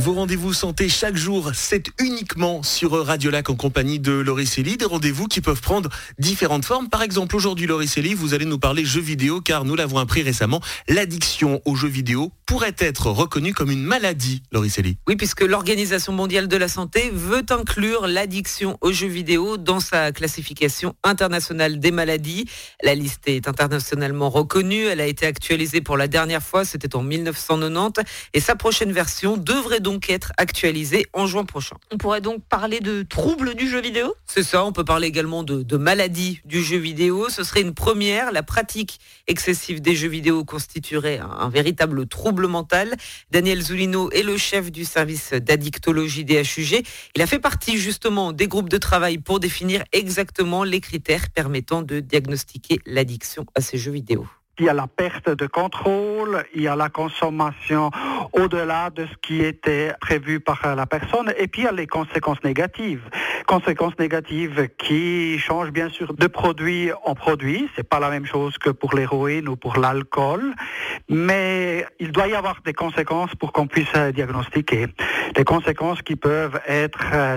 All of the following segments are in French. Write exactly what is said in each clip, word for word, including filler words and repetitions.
Vos rendez-vous santé chaque jour, c'est uniquement sur Radio Lac en compagnie de Laurie Célie. Des rendez-vous qui peuvent prendre différentes formes. Par exemple, aujourd'hui, Laurie Célie, vous allez nous parler jeux vidéo car nous l'avons appris récemment, l'addiction aux jeux vidéo pourrait être reconnue comme une maladie, Laurie Célie. Oui, puisque l'Organisation mondiale de la santé veut inclure l'addiction aux jeux vidéo dans sa classification internationale des maladies. La liste est internationalement reconnue. Elle a été actualisée pour la dernière fois, c'était en dix-neuf cent quatre-vingt-dix, et sa prochaine version devrait donc être actualisée en juin prochain. On pourrait donc parler de troubles du jeu vidéo ? C'est ça, on peut parler également de, de maladie du jeu vidéo. Ce serait une première. La pratique excessive des jeux vidéo constituerait un, un véritable trouble mental. Daniel Zoulino est le chef du service d'addictologie des H U G. Il a fait partie justement des groupes de travail pour définir exactement les critères permettant de diagnostiquer l'addiction à ces jeux vidéo. Il y a la perte de contrôle, il y a la consommation au-delà de ce qui était prévu par la personne, et puis il y a les conséquences négatives. Conséquences négatives qui changent bien sûr de produit en produit, c'est pas la même chose que pour l'héroïne ou pour l'alcool, mais il doit y avoir des conséquences pour qu'on puisse diagnostiquer. Des conséquences qui peuvent être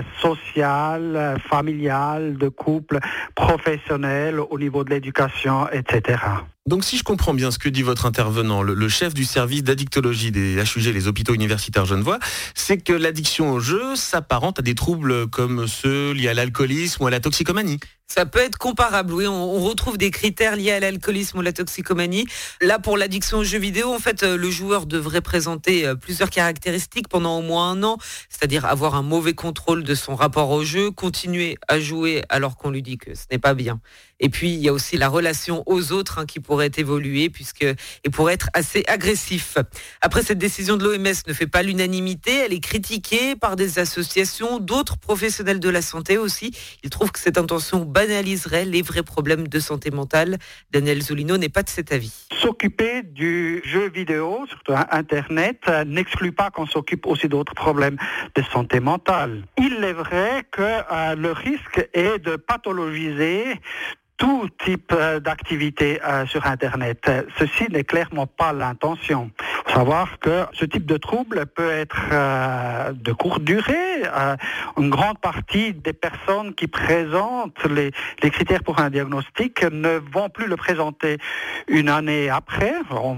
sociales, familiales, de couple, professionnelles, au niveau de l'éducation, et cetera. Donc si je comprends bien ce que dit votre intervenant, le, le chef du service d'addictologie des H U G, les hôpitaux universitaires genevois, c'est que l'addiction au jeu s'apparente à des troubles comme ceux liés à l'alcoolisme ou à la toxicomanie. Ça peut être comparable, oui, on, on retrouve des critères liés à l'alcoolisme ou la toxicomanie. Là, pour l'addiction aux jeux vidéo, en fait, le joueur devrait présenter plusieurs caractéristiques pendant au moins un an, c'est-à-dire avoir un mauvais contrôle de son rapport au jeu, continuer à jouer alors qu'on lui dit que ce n'est pas bien. Et puis, il y a aussi la relation aux autres hein, qui pourrait évoluer puisque et pourrait être assez agressif. Après, cette décision de l'O M S ne fait pas l'unanimité, elle est critiquée par des associations, d'autres professionnels de la santé aussi. Ils trouvent que cette intention banaliserait les vrais problèmes de santé mentale. Daniel Zoulino n'est pas de cet avis. S'occuper du jeu vidéo, surtout Internet, n'exclut pas qu'on s'occupe aussi d'autres problèmes de santé mentale. Il est vrai que euh, le risque est de pathologiser tout type d'activité euh, sur Internet. Ceci n'est clairement pas l'intention. Il faut savoir que ce type de trouble peut être euh, de courte durée. Euh, une grande partie des personnes qui présentent les, les critères pour un diagnostic ne vont plus le présenter une année après. On,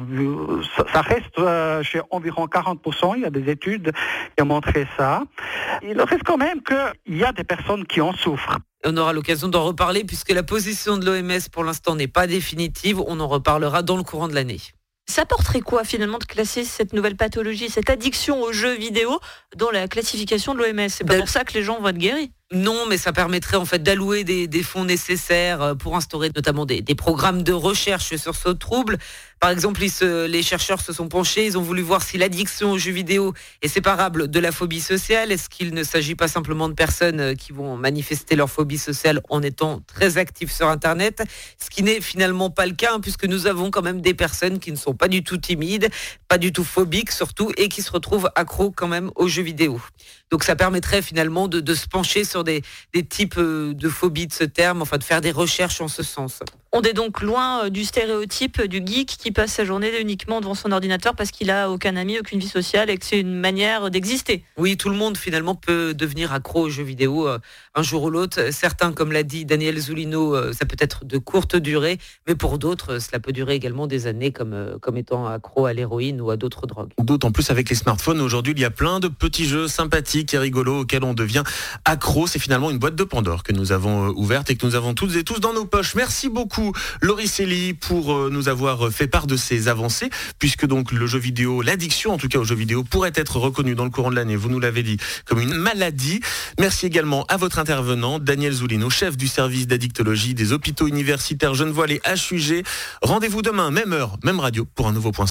ça reste euh, chez environ quarante pour cent. Il y a des études qui ont montré ça. Il reste quand même qu'il y a des personnes qui en souffrent. On aura l'occasion d'en reparler puisque la position de l'O M S pour l'instant n'est pas définitive. On en reparlera dans le courant de l'année. Ça porterait quoi finalement de classer cette nouvelle pathologie, cette addiction aux jeux vidéo dans la classification de l'O M S ? C'est pas ben, pour ça que les gens vont être guéris. Non, mais ça permettrait en fait d'allouer des, des fonds nécessaires pour instaurer notamment des, des programmes de recherche sur ce trouble. Par exemple, ils se, les chercheurs se sont penchés, ils ont voulu voir si l'addiction aux jeux vidéo est séparable de la phobie sociale. Est-ce qu'il ne s'agit pas simplement de personnes qui vont manifester leur phobie sociale en étant très actives sur Internet ? Ce qui n'est finalement pas le cas, hein, puisque nous avons quand même des personnes qui ne sont pas du tout timides, pas du tout phobiques surtout, et qui se retrouvent accros quand même aux jeux vidéo. Donc ça permettrait finalement de, de se pencher sur des, des types de phobie de ce terme, enfin de faire des recherches en ce sens. On est donc loin du stéréotype du geek qui passe sa journée uniquement devant son ordinateur parce qu'il a aucun ami, aucune vie sociale et que c'est une manière d'exister. Oui, tout le monde finalement peut devenir accro aux jeux vidéo euh, un jour ou l'autre. Certains, comme l'a dit Daniel Zoulino, euh, ça peut être de courte durée, mais pour d'autres, euh, cela peut durer également des années comme, euh, comme étant accro à l'héroïne ou à d'autres drogues. D'autant plus avec les smartphones, aujourd'hui, il y a plein de petits jeux sympathiques et rigolos auxquels on devient accro. C'est finalement une boîte de Pandore que nous avons ouverte et que nous avons toutes et tous dans nos poches. Merci beaucoup Laurie Célie pour nous avoir fait part de ces avancées, puisque donc le jeu vidéo, l'addiction en tout cas au jeu vidéo pourrait être reconnue dans le courant de l'année, vous nous l'avez dit, comme une maladie. Merci également à votre intervenant, Daniel Zoulino, chef du service d'addictologie des hôpitaux universitaires genevois, les H U G. Rendez-vous demain, même heure, même radio, pour un nouveau point.